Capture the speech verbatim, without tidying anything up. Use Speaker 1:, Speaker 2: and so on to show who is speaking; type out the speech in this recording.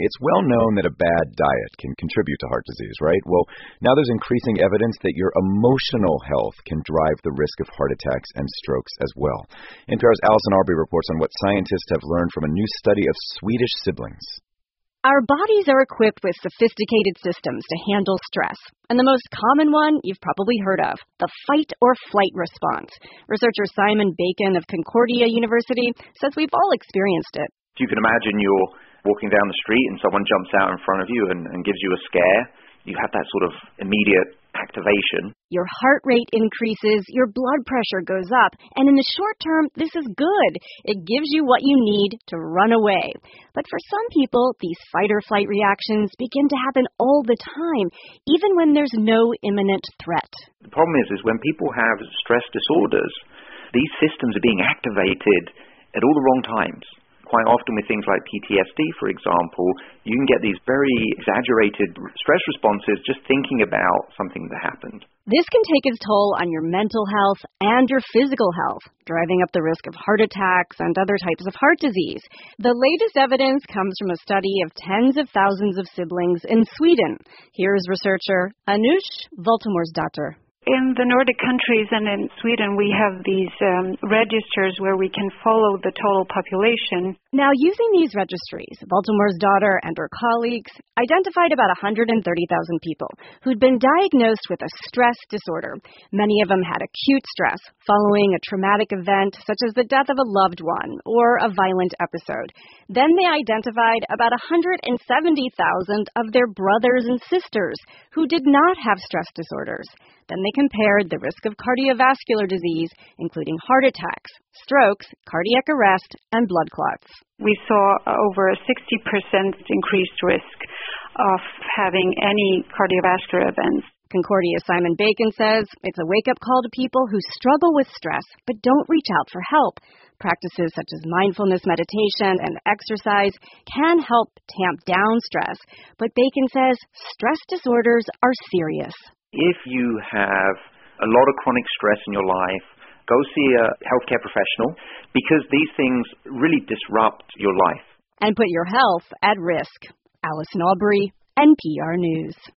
Speaker 1: It's well known that a bad diet can contribute to heart disease, right? Well, now there's increasing evidence that your emotional health can drive the risk of heart attacks and strokes as well. N P R's Allison Aubrey reports on what scientists have learned from a new study of Swedish siblings.
Speaker 2: Our bodies are equipped with sophisticated systems to handle stress. And the most common one you've probably heard of, the fight or flight response. Researcher Simon Bacon of Concordia University says we've all experienced it.
Speaker 3: You can imagine you're walking down the street and someone jumps out in front of you and, and gives you a scare. You have that sort of immediate activation.
Speaker 2: Your heart rate increases, your blood pressure goes up, and in the short term, this is good. It gives you what you need to run away. But for some people, these fight-or-flight reactions begin to happen all the time, even when there's no imminent threat.
Speaker 3: The problem is, is when people have stress disorders, these systems are being activated at all the wrong times. Quite often with things like P T S D, for example, you can get these very exaggerated stress responses just thinking about something that happened.
Speaker 2: This can take its toll on your mental health and your physical health, driving up the risk of heart attacks and other types of heart disease. The latest evidence comes from a study of tens of thousands of siblings in Sweden. Here is researcher Anush Voltomorsdatter.
Speaker 4: In the Nordic countries and in Sweden, we have these um, registers where we can follow the total population.
Speaker 2: Now, using these registries, Voltomorsdatter and her colleagues identified about one hundred thirty thousand people who'd been diagnosed with a stress disorder. Many of them had acute stress following a traumatic event such as the death of a loved one or a violent episode. Then they identified about one hundred seventy thousand of their brothers and sisters who did not have stress disorders. Then they compared the risk of cardiovascular disease, including heart attacks, strokes, cardiac arrest, and blood clots.
Speaker 4: We saw over a sixty percent increased risk of having any cardiovascular events.
Speaker 2: Concordia's Simon Bacon says it's a wake-up call to people who struggle with stress but don't reach out for help. Practices such as mindfulness meditation and exercise can help tamp down stress, but Bacon says stress disorders are serious.
Speaker 3: If you have a lot of chronic stress in your life, go see a healthcare professional because these things really disrupt your life.
Speaker 2: And put your health at risk. Allison Aubrey, N P R News.